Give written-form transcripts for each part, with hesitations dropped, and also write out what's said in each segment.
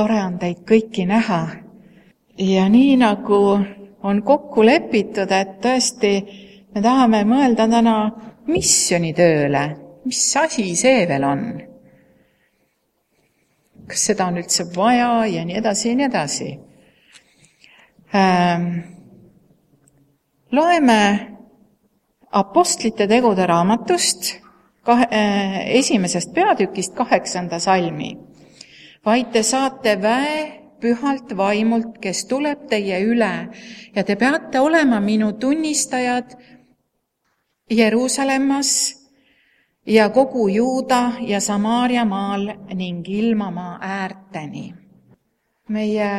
tore on teid kõiki näha. Ja nii nagu on kokku lepitud, et tõesti me tahame mõelda täna missionitööle. Mis asi see veel on? Kas seda on üldse vaja ja nii edasi ja nii edasi? Loeme Apostlite tegude raamatust 1. peatükist 8. salmi. Vaid te saate väe pühalt vaimult, kes tuleb teie üle ja te peate olema minu tunnistajad Jeruusalemmas ja kogu Juuda ja Samaaria maal ning ilmamaa äärteni. Meie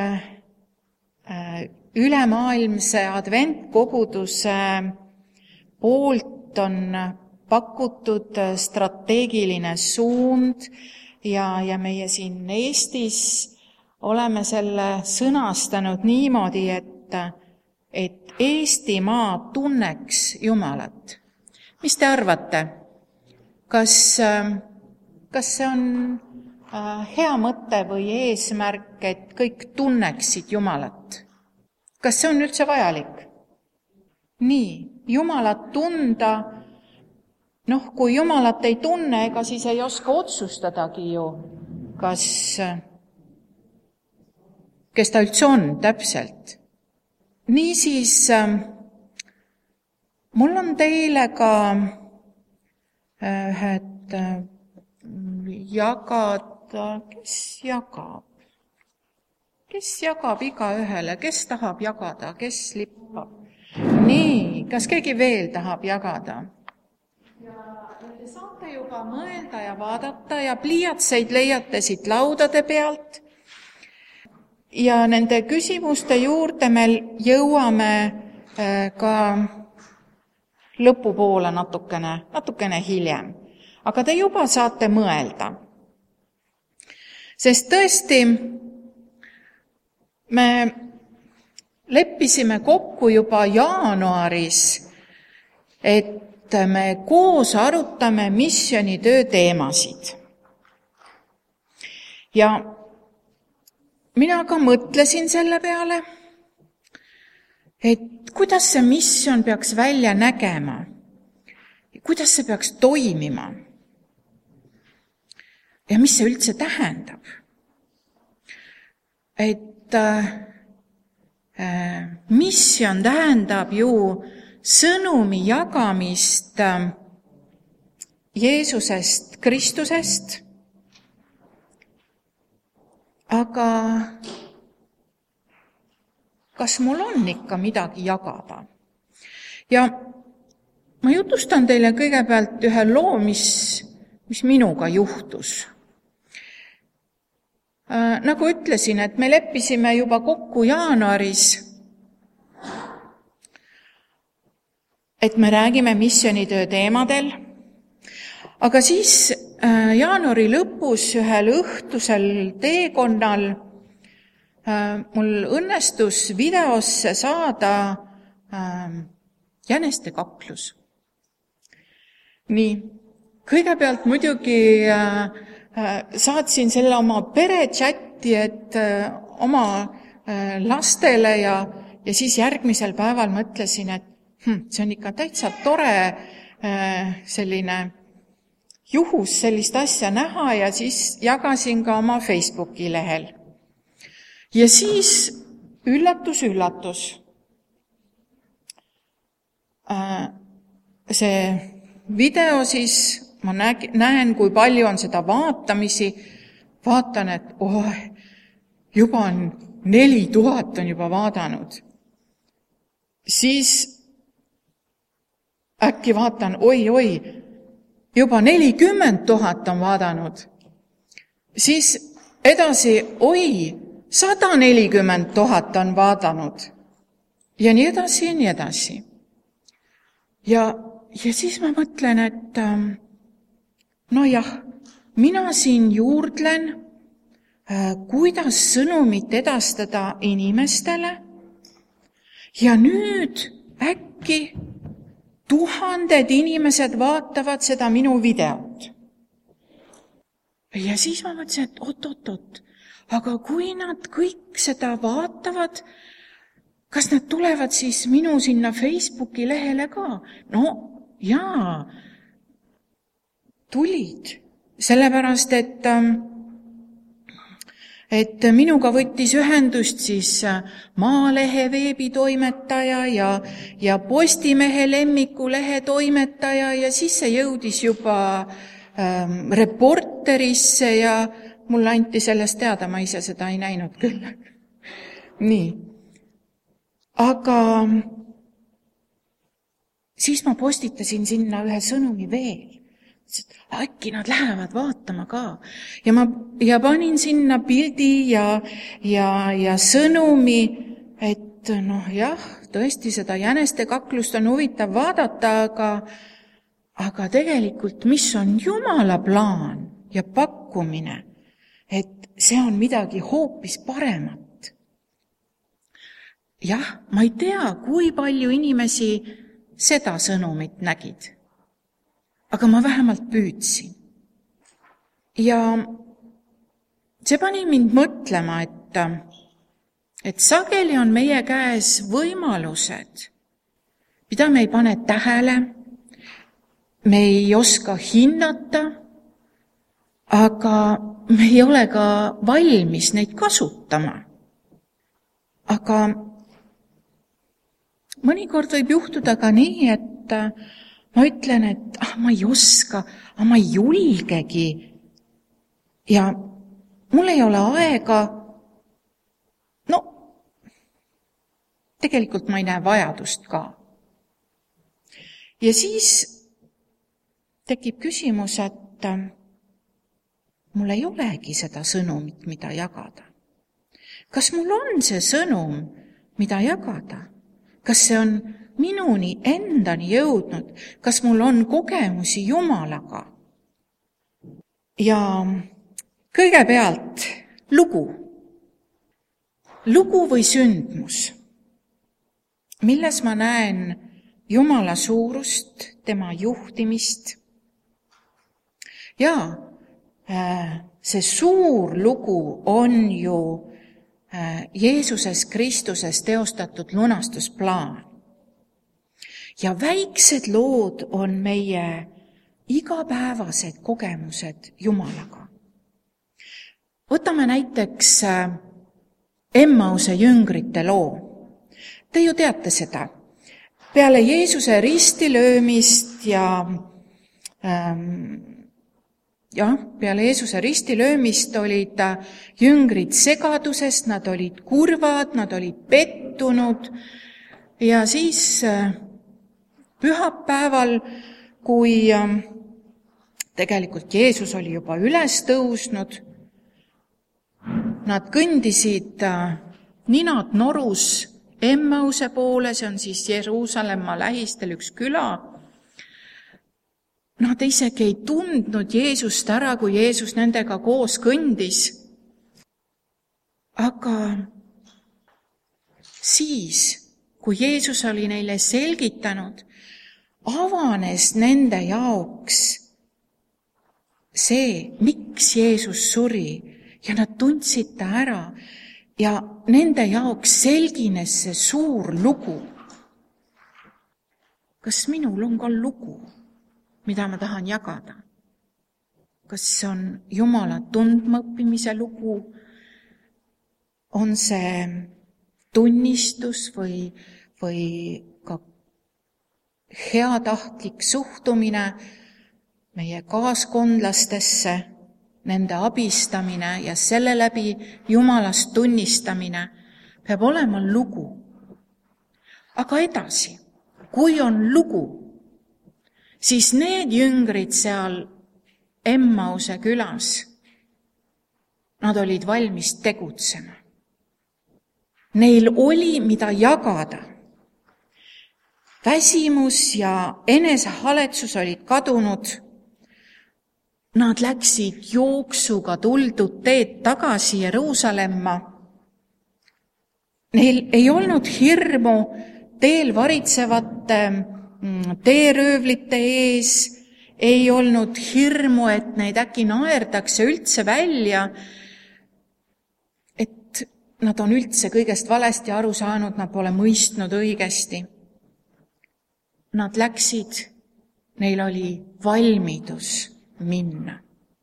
ülemaailmse adventkoguduse poolt on pakutud strateegiline suund ja meie siin Eestis oleme selle sõnastanud niimoodi, et Eestimaa tunneks Jumalat. Mis te arvate? Kas see on hea mõte või eesmärk, et kõik tunneksid Jumalat? Kas see on üldse vajalik? Nii, Jumalat tunda, kui Jumalat ei tunne, ega siis ei oska otsustadagi ju, kes ta üldse on täpselt. Niisiis, mul on teile ka ühed jagada, kes jagab igaühele, kes tahab jagada, kes lippab. Nii, kas keegi veel tahab jagada? Ja te saate juba mõelda ja vaadata ja pliiatseid leiate siit laudade pealt. Ja nende küsimuste juurde me jõuame ka lõpupoole natukene hiljem. Aga te juba saate mõelda. Sest tõesti, me leppisime kokku juba jaanuaris, et me koos arutame missionitöö teemasid. Ja mina ka mõtlesin selle peale, et kuidas see missioon peaks välja nägema, kuidas see peaks toimima ja mis see üldse tähendab. Et missioon tähendab ju sõnumi jagamist Jeesusest Kristusest, aga kas mul on ikka midagi jagada? Ja ma jutustan teile kõigepealt ühe loo, mis minuga juhtus. Nagu ütlesin, et me leppisime juba kokku jaanuaris, et me räägime missionitöö teemadel, aga siis jaanuari lõpus ühel õhtusel teekonnal mul õnnestus videosse saada jäneste kaklus. Nii, kõigepealt muidugi saatsin selle oma perechatti, et oma lastele ja siis järgmisel päeval mõtlesin, et see on ikka täitsa tore selline juhus sellist asja näha ja siis jagasin ka oma Facebooki lehel. Ja siis üllatus. See video siis, ma näen, kui palju on seda vaatamisi, vaatan, et juba on 4000 on juba vaadanud. Siis äkki vaatan, juba 40 000 on vaadanud. Siis edasi, 140 000 on vaadanud. Ja nii edasi ja nii edasi. Ja siis ma mõtlen, et mina siin juurdlen, kuidas sõnumit edastada inimestele ja nüüd äkki 1000 inimesed vaatavad seda minu videot. Ja siis ma mõtlesin, et oot, Aga kui nad kõik seda vaatavad, kas nad tulevad siis minu sinna Facebooki lehele ka? No jaa, tulid, sellepärast, et minuga võttis ühendust siis Maalehe veebitoimetaja ja Postimehe lemmikulehe toimetaja ja siis see jõudis juba Reporterisse ja mulle anti sellest teada, ma ise seda ei näinud küll. Nii. Aga siis ma postitasin sinna ühe sõnumi veel. Äkki nad lähevad vaatama ka. Ja panin sinna pildi ja sõnumi, et jah, tõesti seda jäneste kaklust on huvitav vaadata, aga tegelikult mis on Jumala plaan ja pakkumine, et see on midagi hoopis paremat. Jah, ma ei tea, kui palju inimesi seda sõnumit nägid. Aga ma vähemalt püüdsin. Ja see pani mind mõtlema, et sageli on meie käes võimalused, mida me ei pane tähele, me ei oska hinnata, aga me ei ole ka valmis neid kasutama. Aga mõnikord võib juhtuda ka nii, et ma ütlen, et ma ei oska, ma ei julgegi ja mul ei ole aega. No, tegelikult ma ei näe vajadust ka. Ja siis tekib küsimus, et mul ei olegi seda sõnumit, mida jagada. Kas mul on see sõnum, mida jagada? Kas see on minuni endani jõudnud, kas mul on kogemusi Jumalaga? Ja kõigepealt lugu. Lugu või sündmus, milles ma näen Jumala suurust, tema juhtimist. Ja see suur lugu on ju Jeesuses Kristuses teostatud lunastusplaan. Ja väiksed lood on meie igapäevased kogemused Jumalaga. Võtame näiteks Emmause jüngrite loo. Te ju teate seda. Peale Jeesuse ristilöömist peale Jeesuse ristilöömist olid jüngrid segadusest, nad olid kurvad, nad olid pettunud ja siis pühapäeval, kui tegelikult Jeesus oli juba üles tõusnud, nad kõndisid ninad norus Emmause poole, see on siis Jeruusalemma lähistel üks küla. Nad isegi ei tundnud Jeesust ära, kui Jeesus nendega koos kõndis. Aga siis, kui Jeesus oli neile selgitanud, avanes nende jaoks see, miks Jeesus suri ja nad tundsid ta ära ja nende jaoks selgines see suur lugu. Kas minul on ka lugu, mida ma tahan jagada? Kas see on Jumala tundmaõppimise lugu? On see tunnistus või ka heatahtlik suhtumine meie kaaskondlastesse, nende abistamine ja selle läbi Jumalast tunnistamine peab olema lugu. Aga edasi, kui on lugu, siis need jüngrid seal Emmause külas, nad olid valmis tegutsema. Neil oli, mida jagada. Väsimus ja enesehaletsus olid kadunud. Nad läksid jooksuga tuldud teed tagasi Jeruusalemma. Neil ei olnud hirmu teel varitsevate teeröövlite ees, ei olnud hirmu, et neid äkki naerdakse üldse välja. nad on üldse kõigest valesti aru saanud, nad pole mõistnud õigesti. Nad läksid, neil oli valmidus minna.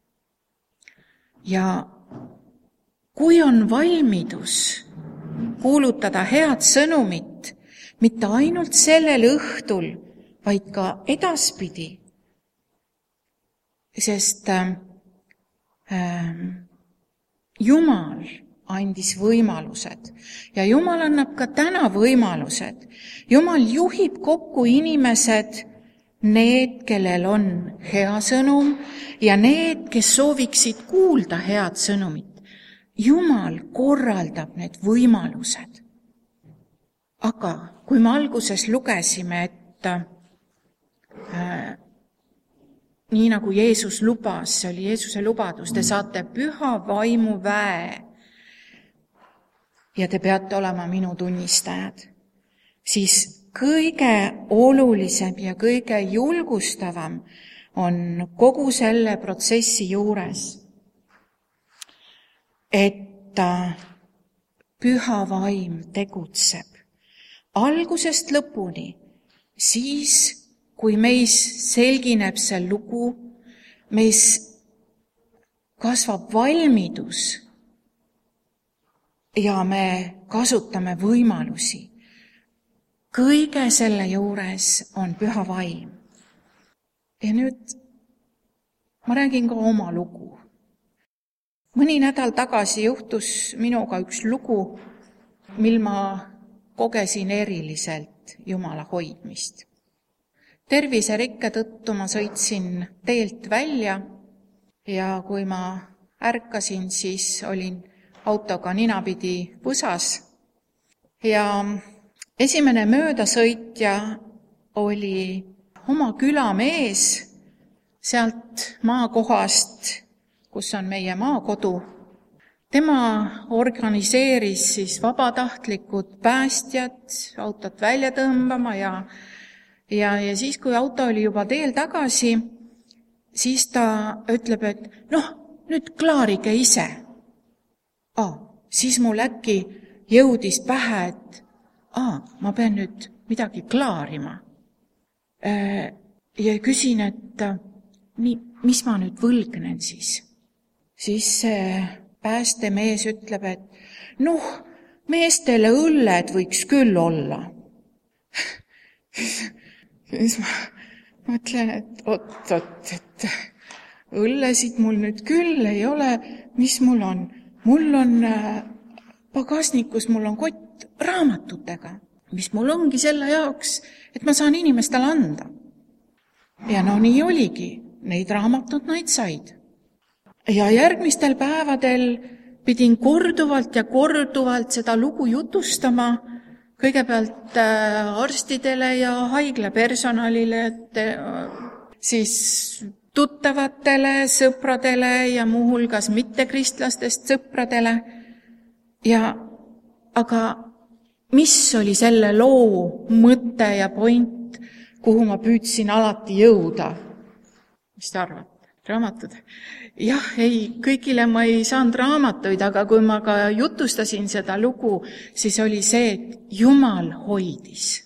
Ja kui on valmidus kuulutada head sõnumit, mitte ainult sellel õhtul, vaid ka edaspidi, sest Jumal andis võimalused ja Jumal annab ka täna võimalused. Jumal juhib kokku inimesed, need, kellel on hea sõnum ja need, kes sooviksid kuulda head sõnumit. Jumal korraldab need võimalused. Aga kui me alguses lugesime, et nii nagu Jeesus lubas, see oli Jeesuse lubadus, te saate püha vaimu väe ja te peate olema minu tunnistajad, siis kõige olulisem ja kõige julgustavam on kogu selle protsessi juures, et püha vaim tegutseb algusest lõpuni, siis kui meis selgineb see lugu, meis kasvab valmidus ja me kasutame võimalusi. Kõige selle juures on püha vaim. Ja nüüd ma räägin ka oma lugu. Mõni nädal tagasi juhtus minuga üks lugu, mil ma kogesin eriliselt Jumala hoidmist. Terviserikke tõttu ma sõitsin teelt välja ja kui ma ärkasin, siis olin autoga ninapidi võsas. Ja esimene möödasõitja oli oma külamees sealt maakohast, kus on meie maakodu. Tema organiseeris siis vabatahtlikud päästjad autot välja tõmbama ja siis, kui auto oli juba teel tagasi, siis ta ütleb, et nüüd klaarige ise. Siis mul äkki jõudis pähe, et ma pean nüüd midagi klaarima. Ja küsin, et mis ma nüüd võlgnen siis? Siis see päästemees ütleb, et meestele õlled võiks küll olla. Siis ma mõtlen, et et õllesid mul nüüd küll ei ole, mis mul on? Mul on pagasnikus, mul on kott raamatutega, mis mul ongi selle jaoks, et ma saan inimestele anda. Ja nii oligi, neid raamatud nad said. Ja järgmistel päevadel pidin korduvalt ja korduvalt seda lugu jutustama, kõigepealt arstidele ja haigla personalile, siis tuttavatele, sõpradele ja muuhulgas mittekristlastest sõpradele. Aga mis oli selle loo mõte ja point, kuhu ma püüdsin alati jõuda? Mis te arvate? Raamatud? Jah, kõigile ma ei saanud raamatuid, aga kui ma ka jutustasin seda lugu, siis oli see, et Jumal hoidis.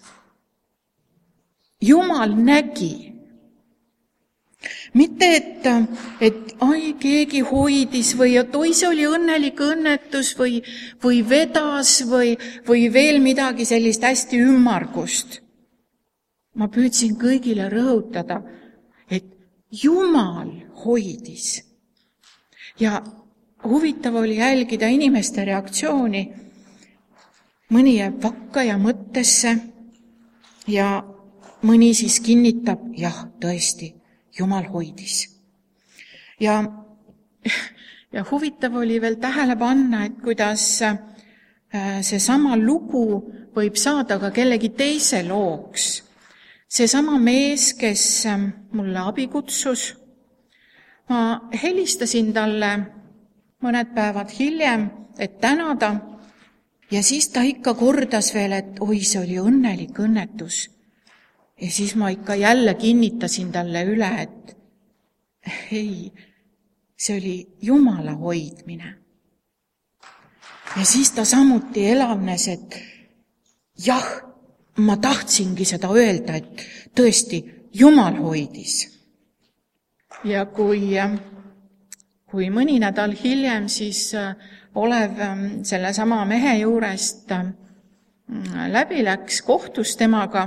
Jumal nägi. Mitte, et keegi hoidis või et see oli õnnelik õnnetus või vedas või veel midagi sellist hästi ümmargust. Ma püüdsin kõigile rõhutada, et Jumal hoidis. Ja huvitav oli jälgida inimeste reaktsiooni. Mõni jääb vakka ja mõttesse ja mõni siis kinnitab, jah, tõesti, Jumal hoidis. Ja huvitav oli veel tähele panna, et kuidas seesama lugu võib saada ka kellegi teise looks. Seesama mees, kes mulle abi kutsus, ma helistasin talle mõned päevad hiljem, et tänada, ja siis ta ikka kordas veel, et see oli õnnelik õnnetus. Ja siis ma ikka jälle kinnitasin talle üle, et see oli Jumala hoidmine. Ja siis ta samuti elavnes, et jah, ma tahtsingi seda öelda, et tõesti, Jumal hoidis. Ja kui mõni nädal hiljem siis Olev sellesama mehe juurest läbi läks, kohtus temaga,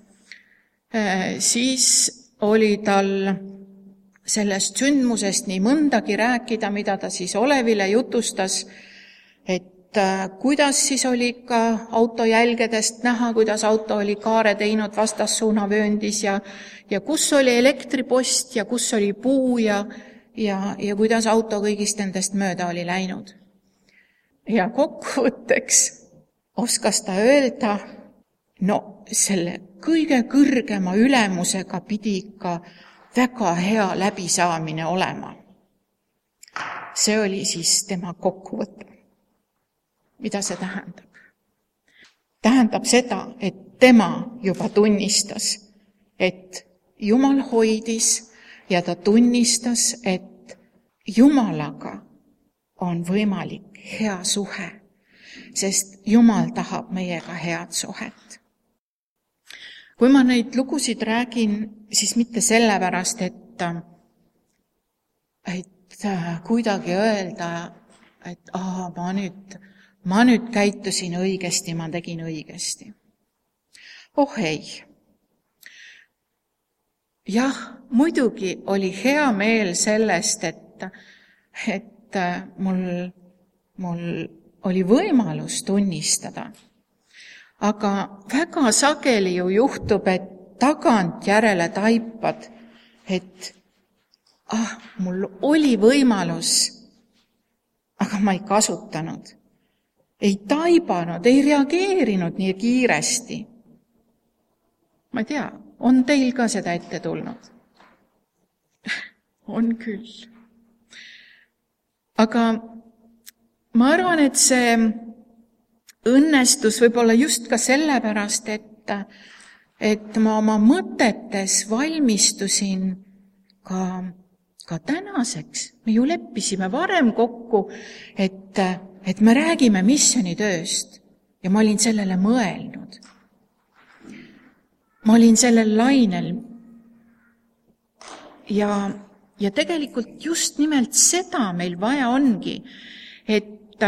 siis oli tal sellest sündmusest nii mõndagi rääkida, mida ta siis Olevile jutustas, et kuidas siis oli ikka autojälgedest näha, kuidas auto oli kaare teinud vastassuunavööndis ja kus oli elektripost ja kus oli puu ja kuidas auto kõigist nendest mööda oli läinud. Ja kokkuvõtteks oskas ta öelda, no selle kõige kõrgema ülemusega pidi ikka väga hea läbisaamine olema. See oli siis tema kokkuvõte. Mida see tähendab? Tähendab seda, et tema juba tunnistas, et Jumal hoidis ja ta tunnistas, et Jumalaga on võimalik hea suhe, sest Jumal tahab meiega head suhet. Kui ma neid lugusid räägin, siis mitte sellepärast, et kuidagi öelda, et ma nüüd käitusin õigesti, ma tegin õigesti. Oh ei. Jah, muidugi oli hea meel sellest, et mul oli võimalus tunnistada. Aga väga sageli ju juhtub, et tagantjärele taipad, et mul oli võimalus, aga ma ei kasutanud. Ei taibanud, ei reageerinud nii kiiresti. Ma ei tea, on teil ka seda ette tulnud? On küll. Aga ma arvan, et see õnnestus võib-olla just ka sellepärast, et ma oma mõtetes valmistusin ka tänaseks. Me ju leppisime varem kokku, et me räägime missioonitööst ja ma olin sellele mõelnud. Ma olin sellel lainel ja tegelikult just nimelt seda meil vaja ongi, et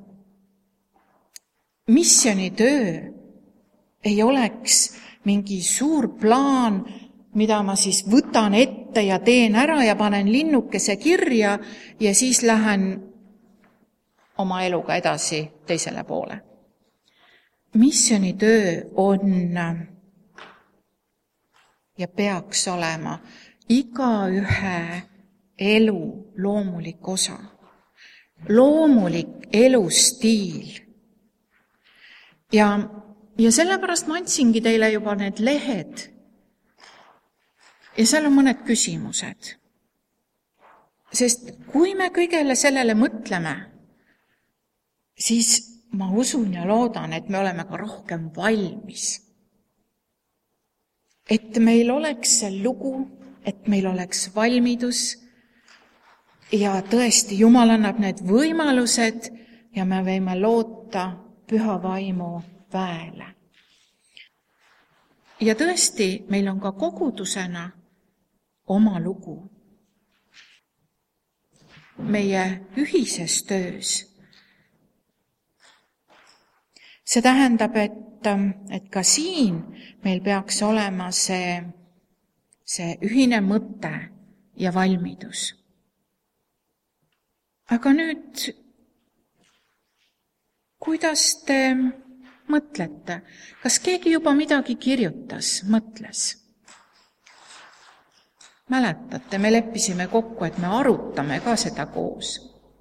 missioonitöö ei oleks mingi suur plaan, mida ma siis võtan ette ja teen ära ja panen linnukese kirja ja siis lähen oma eluga edasi teisele poole. Missioonitöö on ja peaks olema igaühe elu loomulik osa, loomulik elustiil. Ja sellepärast ma andsingi teile juba need lehed ja seal on mõned küsimused. Sest kui me kõigele sellele mõtleme, siis ma usun ja loodan, et me oleme ka rohkem valmis. Et meil oleks see lugu, et meil oleks valmidus ja tõesti Jumal annab need võimalused ja me võime loota Püha Vaimu väele. Ja tõesti, meil on ka kogudusena oma lugu. Meie ühises töös. See tähendab, et ka siin meil peaks olema see ühine mõte ja valmidus. Aga nüüd, kuidas te mõtlete? Kas keegi juba midagi kirjutas, mõtles? Mäletate, me leppisime kokku, et me arutame ka seda koos.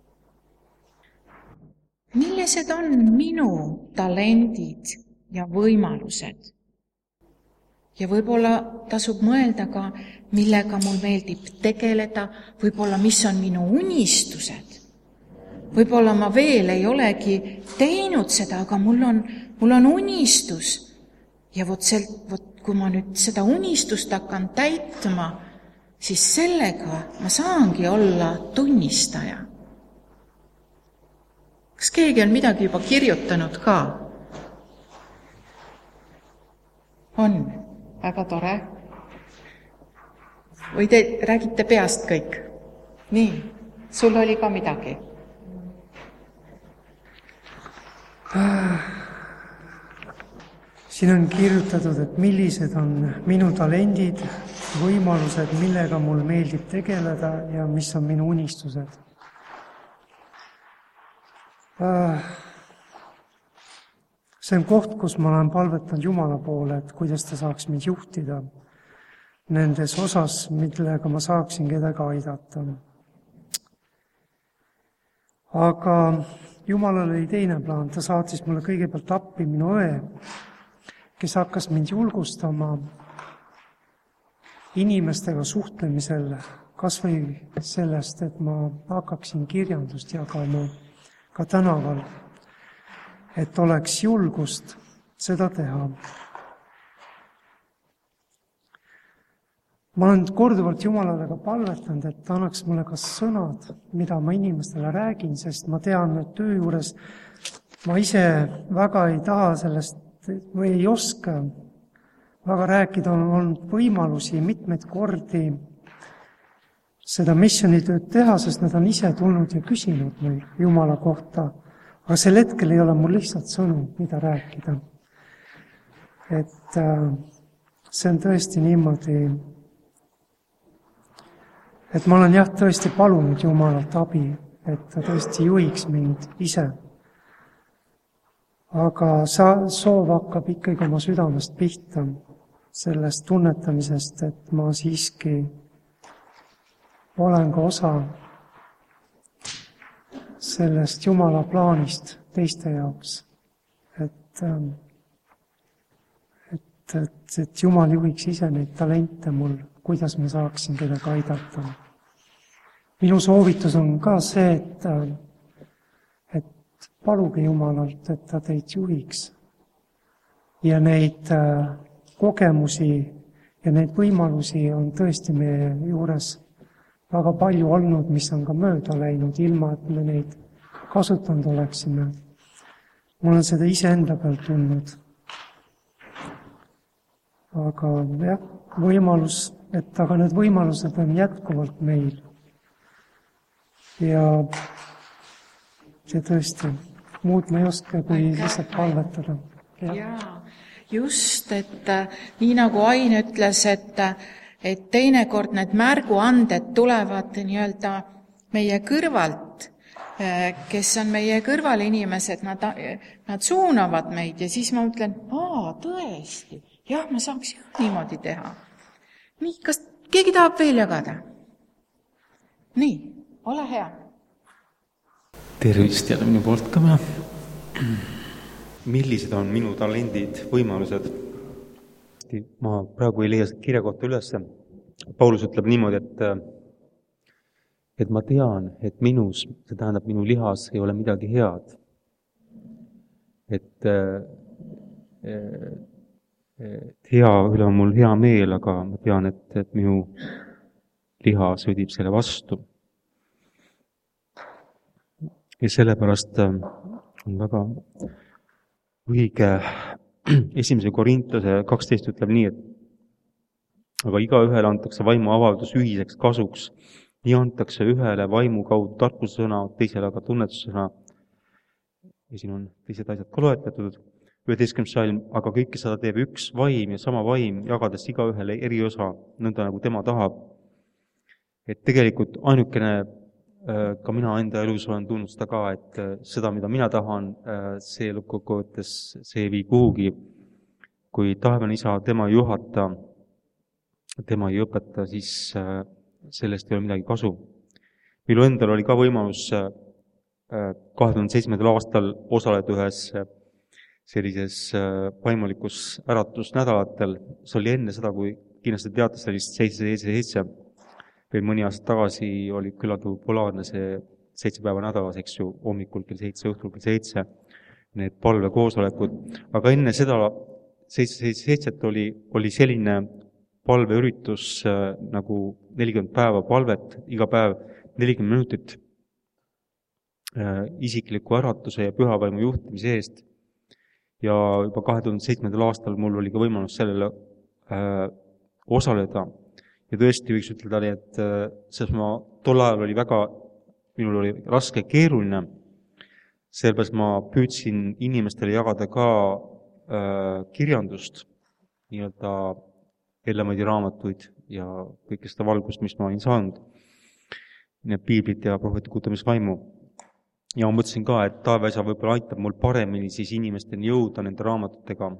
Millised on minu talendid ja võimalused? Ja võib-olla tasub mõelda ka, millega mul meeldib tegeleda, võib-olla mis on minu unistused. Võib-olla ma veel ei olegi teinud seda, aga mul on unistus. Ja kui ma nüüd seda unistust hakkan täitma, siis sellega ma saangi olla tunnistaja. Kas keegi on midagi juba kirjutanud ka? On, väga tore. Või te räägite peast kõik? Nii, sul oli ka midagi? Siin on kirjutatud, et millised on minu talendid, võimalused, millega mul meeldib tegeleda ja mis on minu unistused. See on koht, kus ma olen palvetanud Jumala poole, et kuidas ta saaks mind juhtida nendes osas, millega ma saaksin kedagi aidata. Aga Jumalal oli teine plaan, ta saatis mulle kõigepealt appi minu õe, kes hakkas mind julgustama inimestega suhtlemisel, kas või sellest, et ma hakkaksin kirjandust jagama ka tänaval, et oleks julgust seda teha. Ma olen korduvalt Jumalale ka palvetanud, et ta annaks mulle ka sõnad, mida ma inimestele räägin, sest ma tean, et töö juures ma ise väga ei taha sellest või ei oska väga rääkida, on olnud võimalusi mitmeid kordi seda missionitööd teha, sest nad on ise tulnud ja küsinud meil Jumala kohta, aga sel hetkel ei ole mul lihtsalt sõnu, mida rääkida. Et see on tõesti niimoodi, et ma olen tõesti palunud Jumalalt abi, et ta tõesti juhiks mind ise. Aga soov hakkab ikkagi oma südamest pihta, sellest tunnetamisest, et ma siiski olen ka osa sellest Jumala plaanist teiste jaoks. Et Jumal juhiks ise neid talente mul, kuidas ma saaksin kedagi aidata. Minu soovitus on ka see, et paluge Jumalalt, et ta teid juhiks. Ja neid kogemusi ja neid võimalusi on tõesti meie juures väga palju olnud, mis on ka mööda läinud, ilma et me neid kasutanud oleksime. Mul on seda iseenda pealt tulnud. Aga võimalus, aga need võimalused on jätkuvalt meil. Ja tõesti, muud ma ei oska, kui lihtsalt palvetada. Jaa, just, et nii nagu Ain ütles, et teinekord need märguanded tulevad nii-öelda meie kõrvalt, kes on meie kõrvalinimesed, nad suunavad meid ja siis ma ütlen, tõesti, jah, ma saaks niimoodi teha. Nii, kas keegi tahab veel jagada? Nii, ole hea. Tervist jälle minu poolt ka. Millised on minu talendid, võimalused? Ma praegu ei leia kirja kohta üles. Paulus ütleb niimoodi, et ma tean, et minus, see tähendab minu lihas, ei ole midagi head. Et hea üle on mul hea meel, aga ma tean, et minu liha sõdib selle vastu. Ja sellepärast on väga õige 1. Korintuse 12 ütleb nii, et aga igaühele antakse vaimu avaldus ühiseks kasuks. Nii antakse ühele vaimu kaudu tarkussõna, teisele aga tunnetussõna. Ja siin on teised asjad ka loetletud. 11. salm, aga kõike seda teeb üks vaim ja sama vaim, jagades igaühele eri osa, nõnda nagu tema tahab. Et tegelikult ainukene, ka mina enda elus olen tundnud seda ka, et seda, mida mina tahan, see lõppkokkuvõttes see ei vii kuhugi. Kui taevane isa tema ei juhata, tema ei õpeta, siis sellest ei ole midagi kasu. Minu endal oli ka võimalus 2007. aastal osaleda ühes sellises vaimulikus äratusnädalatel. See oli enne seda, kui kindlasti teate sellist 777. Veel mõni aasta tagasi oli küllaltki populaarne see 7 päeva nädalas, eks ju, hommikul kell 7, õhtul kell 7, need palvekoosolekud. Aga enne seda 777 oli selline palveüritus nagu 40 päeva palvet, iga päev 40 minutit. isikliku äratuse ja pühavaimu juhtimise eest. Ja juba 2007. aastal mul oli ka võimalus sellele osaleda. Ja tõesti võiks ütelda, et selles ma tol ajal oli minul oli raske ja keeruline, sellepärast ma püüdsin inimestele jagada ka kirjandust, nii-öelda Ellemeidi raamatuid ja kõike seda valgust, mis ma olin saanud, need piiblit ja prohvetikutamisvaimu. Ja ma mõtlesin ka, et Taaveisa võib-olla aitab mul paremini siis inimesteni jõuda nende raamatutega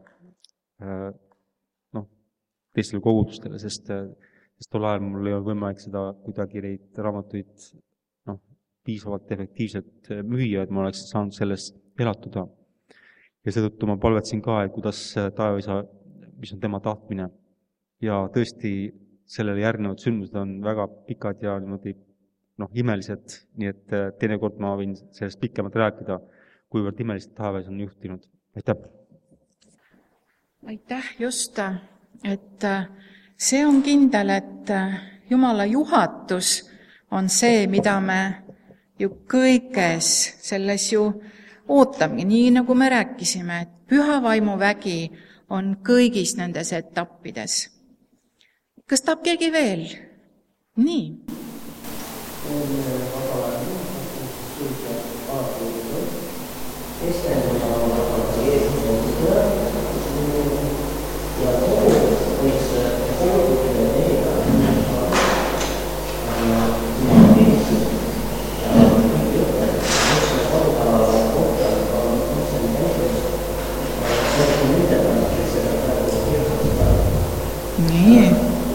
teistele kogudustele, sest tol ajal mul ei ole võimalik seda kuidagi neid raamatuid piisavalt efektiivselt müüa, et ma oleks saanud sellest elatuda. Ja seetõttu ma palvetsin ka, et kuidas Taaveisa, mis on tema tahtmine. Ja tõesti sellele järgnevad sündmused on väga pikad ja niimoodi imelised, nii et teinekord ma võin sellest pikemalt rääkida, kuivõrd imeliselt Taaveisa on juhtinud. Aitäh! Aitäh, just, et see on kindel, et Jumala juhatus on see, mida me ju kõiges selles ju ootamegi, nii nagu me rääkisime, et püha vaimu vägi on kõigis nendes etappides. Kas tahab keegi veel? Nii. Nii.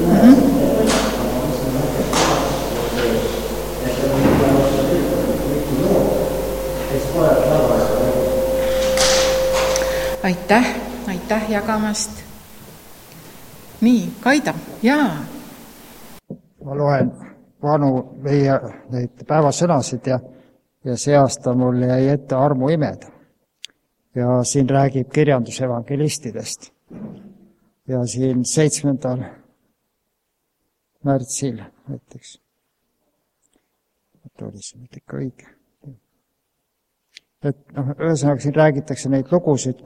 Aitäh jagamast. Nii, Kaida, jaa. Ma loen vanu meie neid päevasõnasid ja see aasta mul jäi ette armuimed. Ja siin räägib kirjandusevangelistidest. Ja siin 7. märtsil näiteks. Oli see mitte ikka õige. Et ühesõnaga siin räägitakse neid lugusid,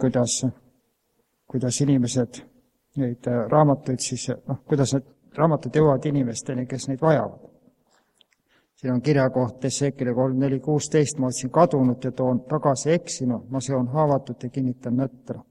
kuidas inimesed neid raamatuid siis, kuidas need raamatud jõuavad inimesteni, kes neid vajavad. Siin on kirjakoht Esekieli 3:4-16, ma otsin kadunud ja toon tagasi eksinu, ma seon haavatut ja kinnitan nõtra.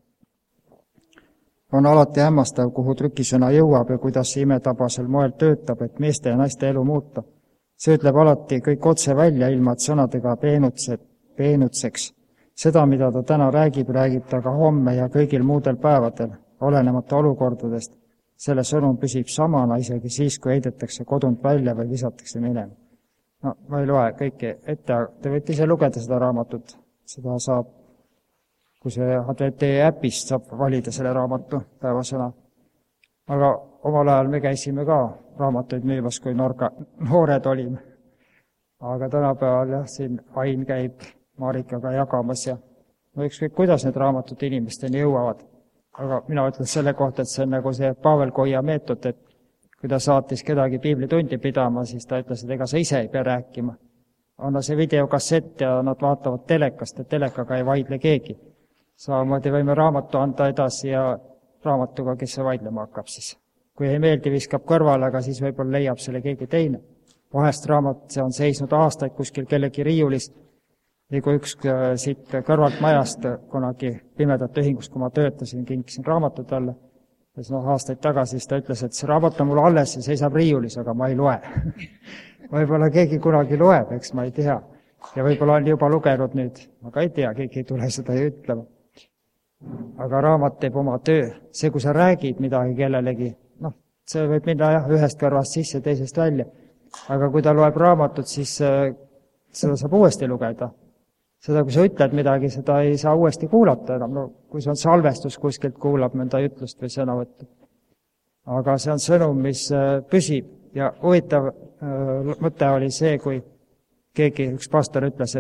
On alati hämmastav, kuhu trükisõna jõuab ja kuidas see imetabasel moel töötab, et meeste ja naiste elu muuta. See ütleb alati kõik otse välja, ilma et sõnadega peenutseks. Seda, mida ta täna räägib ta ka homme ja kõigil muudel päevadel, olenemata olukordadest. Selle sõnum püsib samana isegi siis, kui heidetakse kodunt välja või visatakse minema. No, ma ei loe kõike ette, te võite ise lugeda seda raamatut. Seda saab, kui see HTT äpist saab valida selle raamatu päevasõna. Aga omal ajal me käisime ka raamatuid müümas, kui noored olime. Aga tänapäeval jah, siin Ain käib Marikaga jagamas ja ükskõik, kuidas need raamatud inimesteni jõuavad. Aga mina ütlen selle kohta, et see on nagu see Pavel Koia meetod, et kui ta saatis kedagi piiblitundi pidama, siis ta ütles, et ega sa ise ei pea rääkima. Anna see videokassett ja nad vaatavad telekast, et telekaga ei vaidle keegi. Samamoodi võime raamatu anda edasi ja raamatuga, kes see vaidlema hakkab siis. Kui ei meeldi, viskab kõrvale, aga siis võib-olla leiab selle keegi teine. Vahest raamat, see on seisnud aastaid kuskil kellegi riiulis, ja kui üks siit kõrvalt majast kunagi pimedate ühingus, kui ma töötasin, kinkisin raamatu talle, ja siis aastaid tagasi siis ta ütles, et see raamat on mul alles ja seisab riiulis, aga ma ei loe. Võib-olla keegi kunagi loeb, eks ma ei tea. Ja võib-olla on juba lugenud nüüd, aga ei tea, keegi ei tule seda ju ütlema. Aga raamat teeb oma töö. See, kui sa räägid midagi kellelegi, see võib minna jah, ühest kõrvast sisse, teisest välja. Aga kui ta loeb raamatut, siis seda saab uuesti lugeda. Seda, kui sa ütled midagi, seda ei saa uuesti kuulata enam. No, kui see on salvestus, kuskilt kuulab mõnda ütlust või sõnavõttu. Aga see on sõnum, mis püsib. Ja huvitav mõte oli see, kui keegi, üks pastor ütles,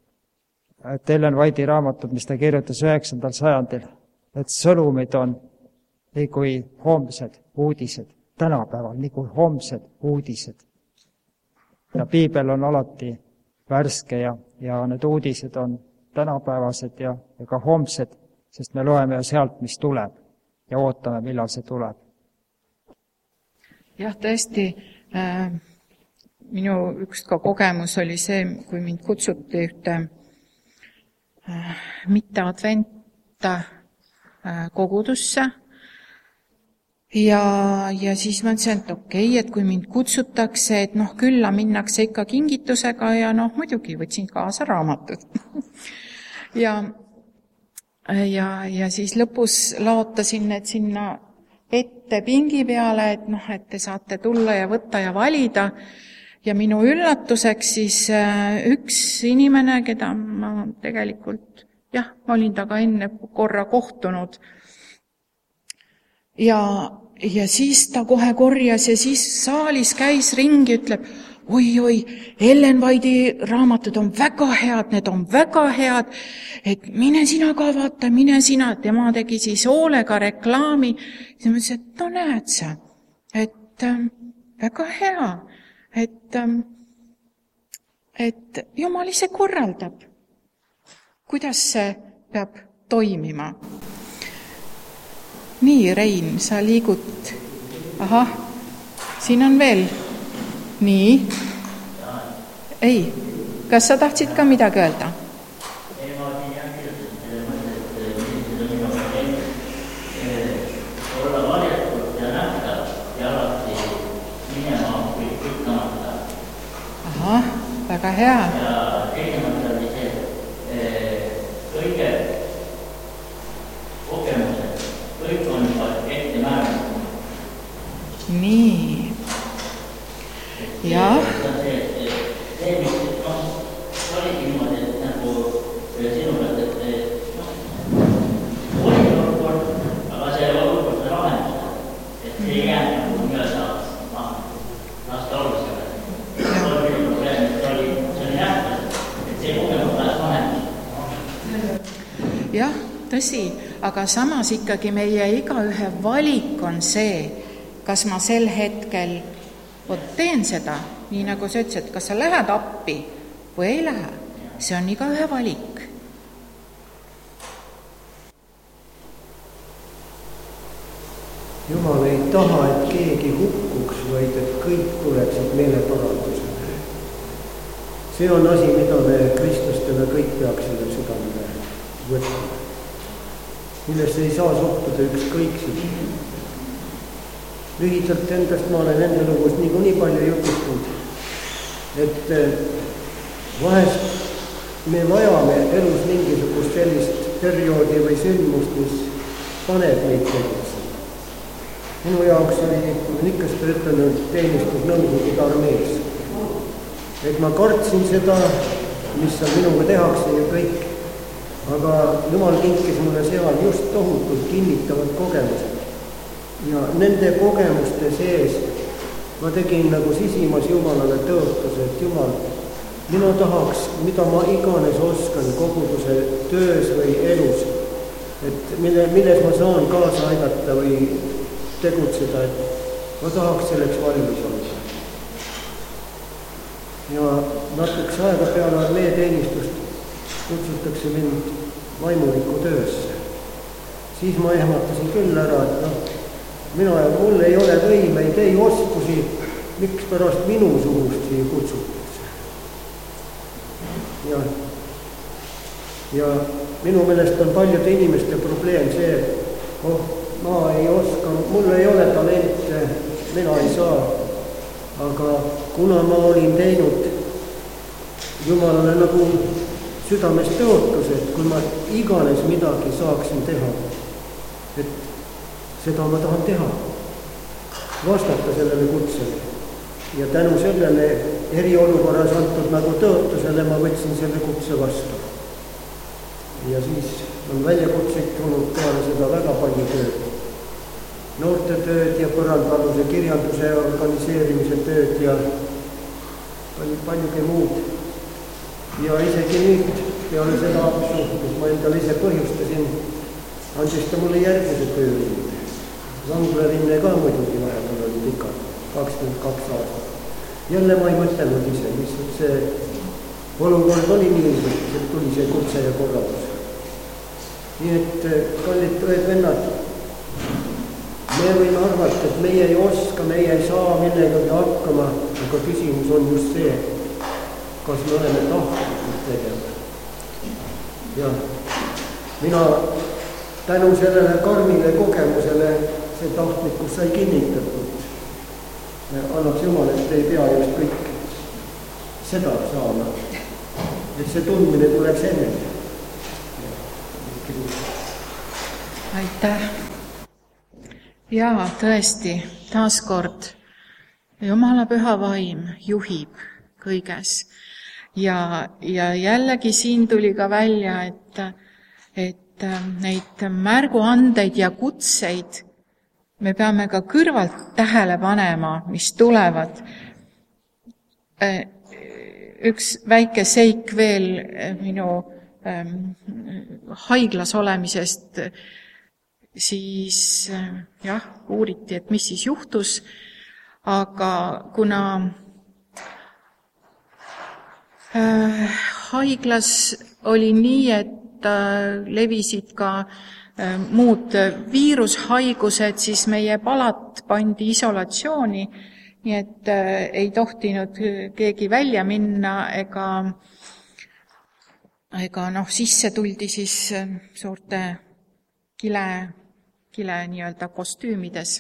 et Ellen White'i raamatud, mis ta kirjutas 9. sajandil, et sõnumid on nii kui homsed uudised. Tänapäeval nii kui homsed uudised. Ja piibel on alati värske ja need uudised on tänapäevased ja ka homsed, sest me loeme ju sealt, mis tuleb ja ootame, millal see tuleb. Jah, tõesti, minu üks ka kogemus oli see, kui mind kutsuti ühte mitte adventa kogudusse ja siis ma ütlesin, et okei, et kui mind kutsutakse, et külla minnakse ikka kingitusega ja muidugi võtsin kaasa raamatud. ja siis lõpus laotasin need sinna ette pingi peale, et te saate tulla ja võtta ja valida. Ja minu üllatuseks siis üks inimene, keda ma tegelikult, ma olin taga enne korra kohtunud. Ja siis ta kohe korjas ja siis saalis käis ringi, ütleb, oi, Ellen White'i raamatud on väga head, need on väga head, et mine sina ka vaata, mine sina. Tema tegi siis hoolega reklaami. Ja ma ütlesin, et näed sa, et väga hea, et Jumal ise korraldab, kuidas see peab toimima. Nii, Rein, sa liigud. Ahah, siin on veel. Nii. Ei, kas sa tahtsid ka midagi öelda? Ahah, väga hea. Ja tegemata oli see kõige kogemused, kõik on juba ette määratud. Nii. Jah. See, mis oligi niimoodi, et nagu sinuga, et oli olukord, aga see olukord on lahendada. Et see ei jää nagu mööda lasta olla selle. See oli probleem, et see oli nähtas, et see kogemus läheb lahendus. Jah, tõsi, aga samas ikkagi meie igaühe valik on see, kas ma sel hetkel teen seda, nii nagu sa ütlesid, kas sa lähed appi või ei lähe. See on igaühe valik. Jumal ei taha, et keegi hukkuks, vaid et kõik tuleksid meeleparandusele. See on asi, mida me kristlastena kõik peaksime südamele võtma. Millesse ei saa suhtuda ükskõikselt. Lühidalt endast ma olen enda lugus nii palju jutustanud, et vahest me vajame elus mingisugust sellist perioodi või sündmust, mis paneb meid tegutsema. Minu jaoks oli, kui ma ikka seda ütelnud, teenistus Nõukogude armees. Et ma kartsin seda, mis minuga tehakse ja kõik, aga Jumal kinkis mulle seal just tohutult kinnitavad kogemused. Ja nende kogemuste sees ma tegin nagu sisimas Jumalale tõotuse, et Jumal, mina tahaks, mida ma iganes oskan koguduse töös või elus, et milles ma saan kaasa aidata või tegutseda, et ma tahaks selleks valmis olla. Ja natukese aega peale armeeteenistust kutsutakse mind vaimuliku töösse. Siis ma ehmatasin küll ära, et mul ei ole võimeid, ei oskusi, miks pärast minu sugust siia kutsutakse. Ja minu meelest on paljude inimeste probleem see, et ma ei oska, mul ei ole talente, mina ei saa. Aga kuna ma olin teinud Jumalale nagu südames tõotuse, et kui ma iganes midagi saaksin teha, et seda ma tahan teha, vastata sellele kutsele. Ja tänu sellele eriolukorras antud nagu tõotusele ma võtsin selle kutse vastu. Ja siis on väljakutseid tulnud peale seda väga palju tööd. Noortetööd ja põrandaluse kirjanduse organiseerimise tööd ja paljugi muud. Ja isegi nüüd peale seda apsu, mis ma endale ise põhjustasin, andis ta mulle järgmise töörinne. Vanglarinne ka muidugi vahepeal oli pikalt, 22 aastat. Jälle ma ei mõtelnud ise, mis see olukord oli nii, et tuli see kutse ja korraldus. Nii et kallid õed-vennad, me võime arvata, et meie ei oska, meie ei saa millegagi hakkama, aga küsimus on just see, kas me oleme tahtlikud tegema. Ja mina tänu sellele karmile kogemusele see tahtlikkus sai kinnitatud. Annaks Jumal, et ei pea just kõik seda saama. Et see tundmine tuleks enne. Aitäh! Jaa, tõesti, taaskord Jumala püha vaim juhib kõiges. Ja jällegi siin tuli ka välja, et neid märguandeid ja kutseid me peame ka kõrvalt tähele panema, mis tulevad. Üks väike seik veel minu haiglas olemisest, siis jah, uuriti, et mis siis juhtus, aga kuna haiglas oli nii, et levisid ka muud viirushaigused, siis meie palat pandi isolatsiooni, nii et ei tohtinud keegi välja minna ega sisse tuldi siis suurte kile nii-öelda kostüümides.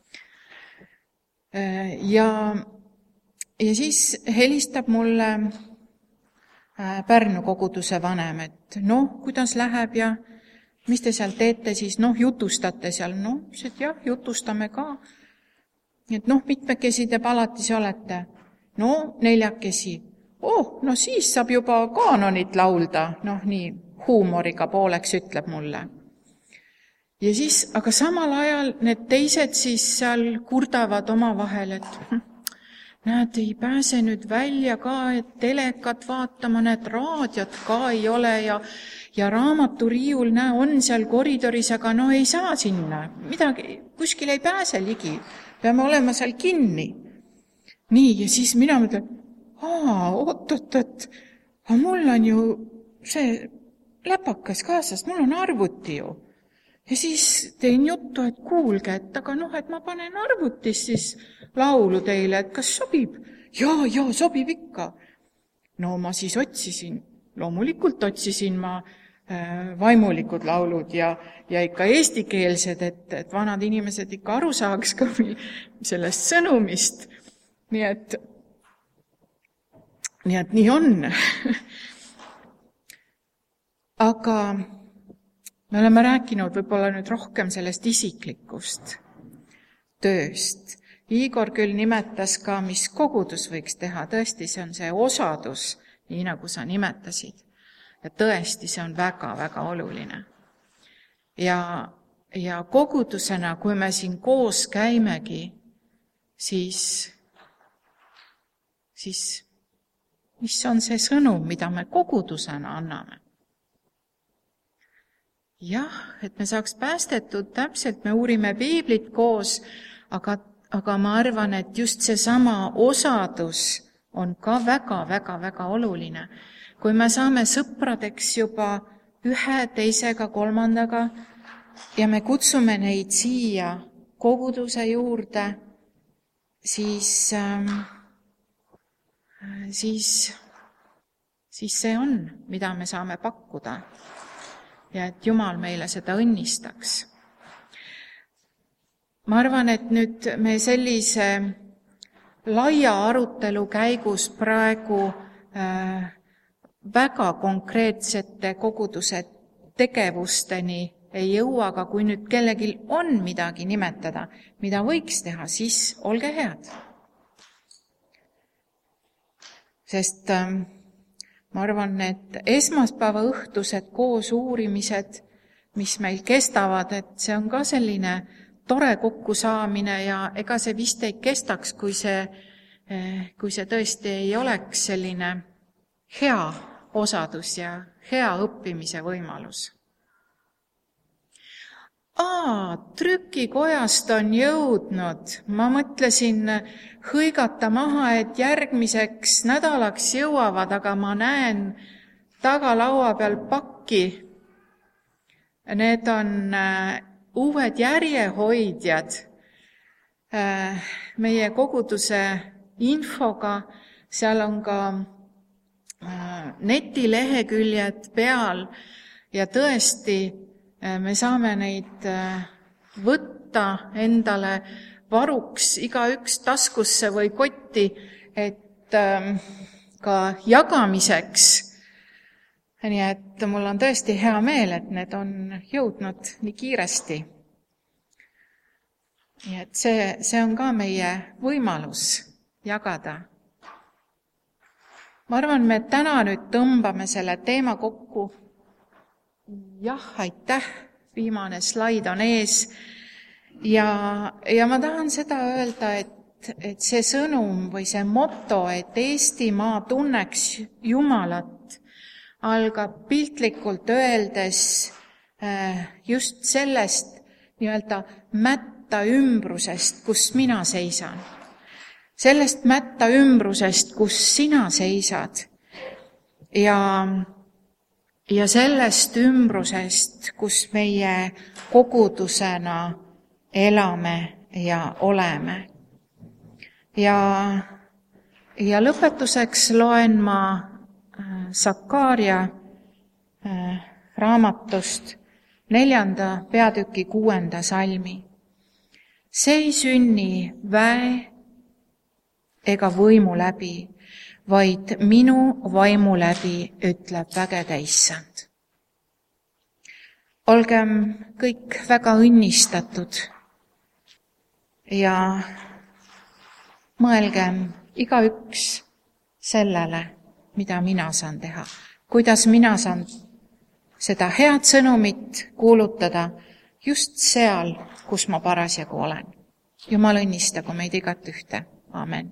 Ja siis helistab mulle Pärnu koguduse vanem, et kuidas läheb ja mis te seal teete siis, jutustate seal, et jah, jutustame ka. Et mitmekesi te palatis olete? 4. Siis saab juba kaanonit laulda, nii huumoriga pooleks ütleb mulle. Ja siis, aga samal ajal need teised siis seal kurdavad omavahel, et näed, ei pääse nüüd välja ka, et telekat vaatama, näed, raadiot ka ei ole ja raamaturiiul, on seal koridoris, aga ei saa sinna, midagi, kuskil ei pääse ligi, peame olema seal kinni. Nii, ja siis mina mõtlen, oot, aga mul on ju see läpakas kaasas, mul on arvuti ju. Ja siis tein juttu, et kuulge, et aga et ma panen arvutis siis laulu teile, et kas sobib? Jaa, sobib ikka. Ma siis loomulikult otsisin ma vaimulikud laulud ja ikka eestikeelsed, et vanad inimesed ikka aru saaks ka sellest sõnumist. Nii et nii on. Aga me oleme rääkinud võib-olla nüüd rohkem sellest isiklikust tööst. Igor küll nimetas ka, mis kogudus võiks teha. Tõesti, see on see osadus, nii nagu sa nimetasid. Ja tõesti, see on väga-väga oluline. Ja kogudusena, kui me siin koos käimegi, siis mis on see sõnum, mida me kogudusena anname? Jah, et me saaks päästetud, täpselt me uurime piiblit koos, aga ma arvan, et just seesama osadus on ka väga-väga-väga oluline. Kui me saame sõpradeks juba ühe, teisega, kolmandaga ja me kutsume neid siia koguduse juurde, siis see on, mida me saame pakkuda. Ja et Jumal meile seda õnnistaks. Ma arvan, et nüüd me sellise laia arutelu käigus praegu väga konkreetsete koguduse tegevusteni ei jõua, aga kui nüüd kellelgi on midagi nimetada, mida võiks teha, siis olge head. Sest ma arvan, et esmaspäeva õhtused koos uurimised, mis meil kestavad, et see on ka selline tore kokkusaamine ja ega see vist ei kestaks, kui see tõesti ei oleks selline hea osadus ja hea õppimise võimalus. trükikojast on jõudnud. Ma mõtlesin hõigata maha, et järgmiseks nädalaks jõuavad, aga ma näen tagalaua peal pakki. Need on uued järjehoidjad meie koguduse infoga. Seal on ka netileheküljed peal ja tõesti me saame neid võtta endale varuks igaüks taskusse või kotti, et ka jagamiseks. Nii et mul on tõesti hea meel, et need on jõudnud nii kiiresti. Nii et see on ka meie võimalus jagada. Ma arvan, me täna nüüd tõmbame selle teema kokku. Jah, aitäh, viimane slaid on ees. Ja ma tahan seda öelda, et see sõnum või see moto, et Eestimaa tunneks Jumalat, algab piltlikult öeldes just sellest nii-öelda mätta ümbrusest, kus mina seisan. Sellest mätta ümbrusest, kus sina seisad. Ja sellest ümbrusest, kus meie kogudusena elame ja oleme. Ja lõpetuseks loen ma Sakaaria raamatust 4. peatüki 6. salmi. See ei sünni väe ega võimu läbi, vaid minu vaimu läbi, ütleb vägede Issand. Olgem kõik väga õnnistatud ja mõelgem igaüks sellele, mida mina saan teha, kuidas mina saan seda head sõnumit kuulutada just seal, kus ma parasjagu olen. Jumal õnnistagu meid igat ühte. Amen.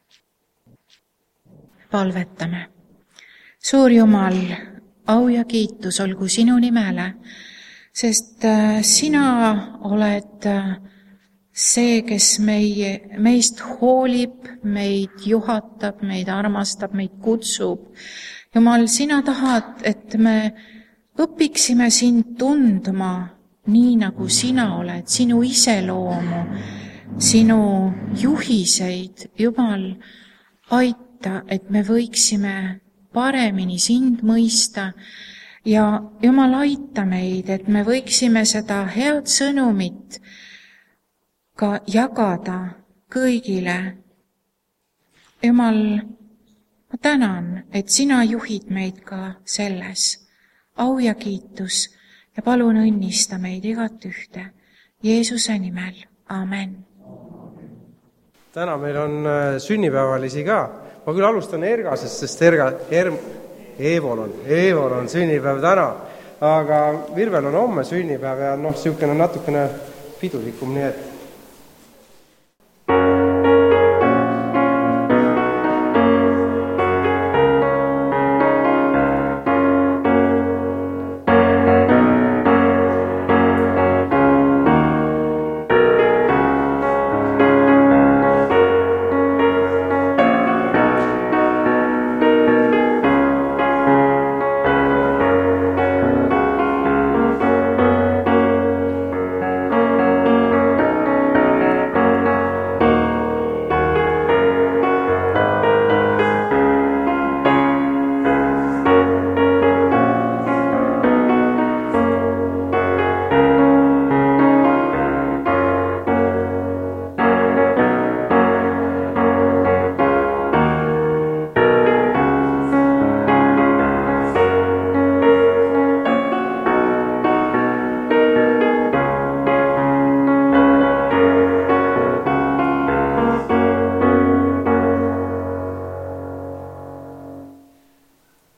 Palvetame. Suur Jumal, au ja kiitus olgu sinu nimele, sest sina oled see, kes meist hoolib, meid juhatab, meid armastab, meid kutsub. Jumal, sina tahad, et me õpiksime sind tundma nii, nagu sina oled, sinu iseloomu, sinu juhiseid. Jumal, aita, et me võiksime paremini sind mõista ja Jumal, aita meid, et me võiksime seda head sõnumit ka jagada kõigile. Jumal, ma tänan, et sina juhid meid ka selles. Au ja kiitus ja palun õnnista meid igat ühte. Jeesuse nimel. Amen. Täna meil on sünnipäevalisi ka. Ma küll alustan Ergasest, sest Eevol on sünnipäev täna, aga Virvel on homme sünnipäev ja niisugune natukene pidulikum, nii et